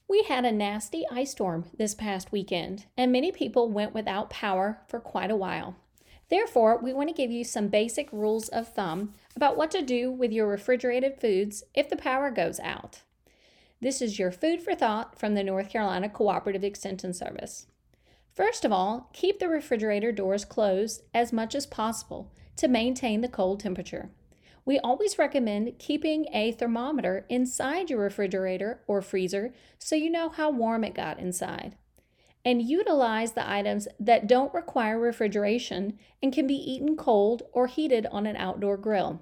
We had a nasty ice storm this past weekend, and many people went without power for quite a while. Therefore, we want to give you some basic rules of thumb about what to do with your refrigerated foods if the power goes out. This is your food for thought from the North Carolina Cooperative Extension Service. First of all, keep the refrigerator doors closed as much as possible to maintain the cold temperature. We always recommend keeping a thermometer inside your refrigerator or freezer so you know how warm it got inside. And utilize the items that don't require refrigeration and can be eaten cold or heated on an outdoor grill.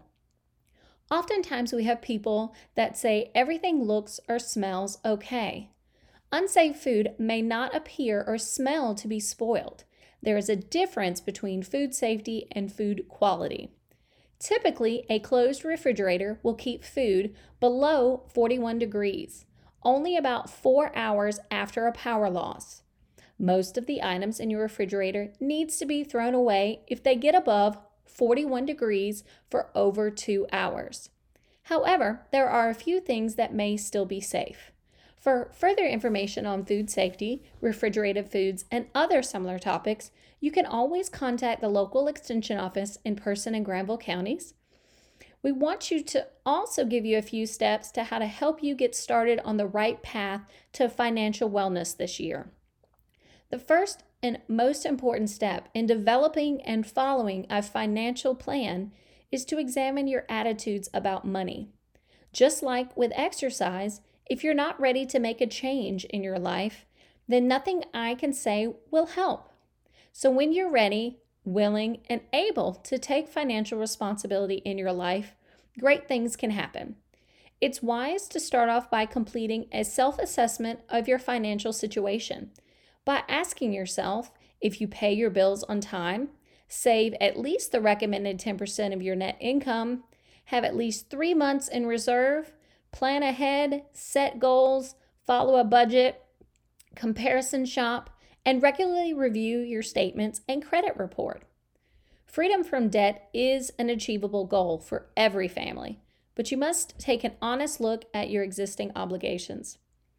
Oftentimes we have people that say everything looks or smells okay. Unsafe food may not appear or smell to be spoiled. There is a difference between food safety and food quality. Typically, a closed refrigerator will keep food below 41 degrees, only about 4 hours after a power loss. Most of the items in your refrigerator needs to be thrown away if they get above 41 degrees for over 2 hours. However, there are a few things that may still be safe. For further information on food safety, refrigerated foods, and other similar topics, you can always contact the local extension office in Person and Granville counties. We want you to also give you a few steps to how to help you get started on the right path to financial wellness this year. The first and most important step in developing and following a financial plan is to examine your attitudes about money. Just like with exercise, if you're not ready to make a change in your life, then nothing I can say will help. So when you're ready, willing, and able to take financial responsibility in your life, great things can happen. It's wise to start off by completing a self-assessment of your financial situation by asking yourself if you pay your bills on time, save at least the recommended 10% of your net income, have at least 3 months in reserve, plan ahead, set goals, follow a budget, comparison shop, and regularly review your statements and credit report. Freedom from debt is an achievable goal for every family, but you must take an honest look at your existing obligations.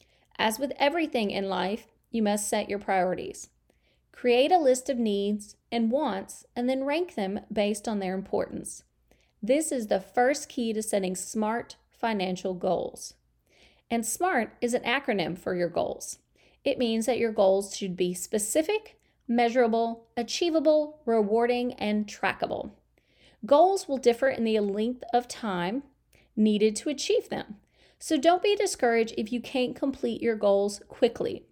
As with everything in life, you must set your priorities. Create a list of needs and wants and then rank them based on their importance. This is the first key to setting smart financial goals. And SMART is an acronym for your goals. It means that your goals should be specific, measurable, achievable, rewarding, and trackable. Goals will differ in the length of time needed to achieve them. So don't be discouraged if you can't complete your goals quickly.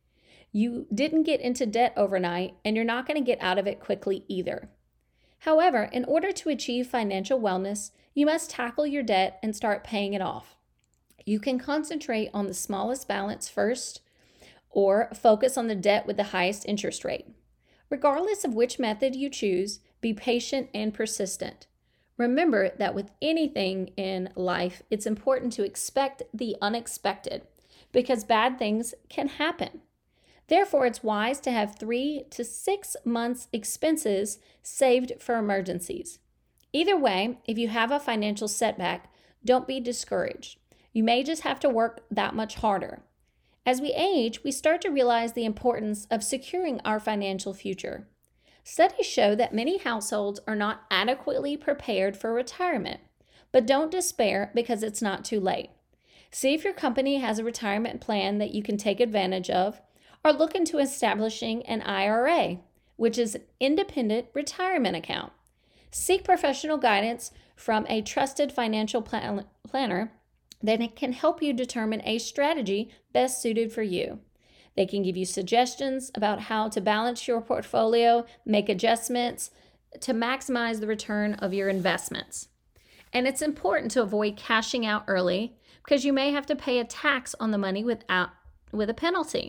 You didn't get into debt overnight, and you're not going to get out of it quickly either. However, in order to achieve financial wellness, you must tackle your debt and start paying it off. You can concentrate on the smallest balance first, or focus on the debt with the highest interest rate. Regardless of which method you choose, be patient and persistent. Remember that with anything in life, it's important to expect the unexpected because bad things can happen. Therefore, it's wise to have 3 to 6 months' expenses saved for emergencies. Either way, if you have a financial setback, don't be discouraged. You may just have to work that much harder. As we age, we start to realize the importance of securing our financial future. Studies show that many households are not adequately prepared for retirement, but don't despair because it's not too late. See if your company has a retirement plan that you can take advantage of, or look into establishing an IRA, which is an independent retirement account. Seek professional guidance from a trusted financial planner that can help you determine a strategy best suited for you. They can give you suggestions about how to balance your portfolio, make adjustments to maximize the return of your investments. And it's important to avoid cashing out early because you may have to pay a tax on the money with a penalty.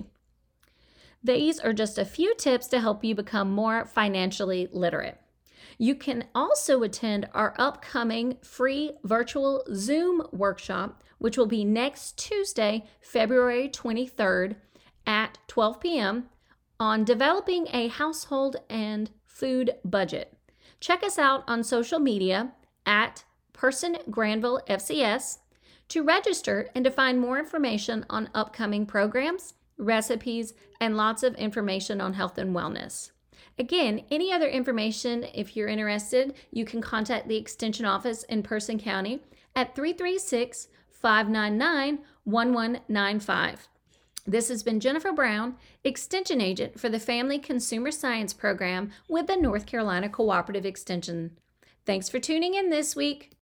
These are just a few tips to help you become more financially literate. You can also attend our upcoming free virtual Zoom workshop, which will be next Tuesday, February 23rd at 12 p.m. on developing a household and food budget. Check us out on social media at Person Granville FCS. To register and to find more information on upcoming programs, recipes, and lots of information on health and wellness. Again, any other information, if you're interested, you can contact the Extension office in Person County at 336-599-1195. This has been Jennifer Brown, Extension Agent for the Family Consumer Science Program with the North Carolina Cooperative Extension. Thanks for tuning in this week.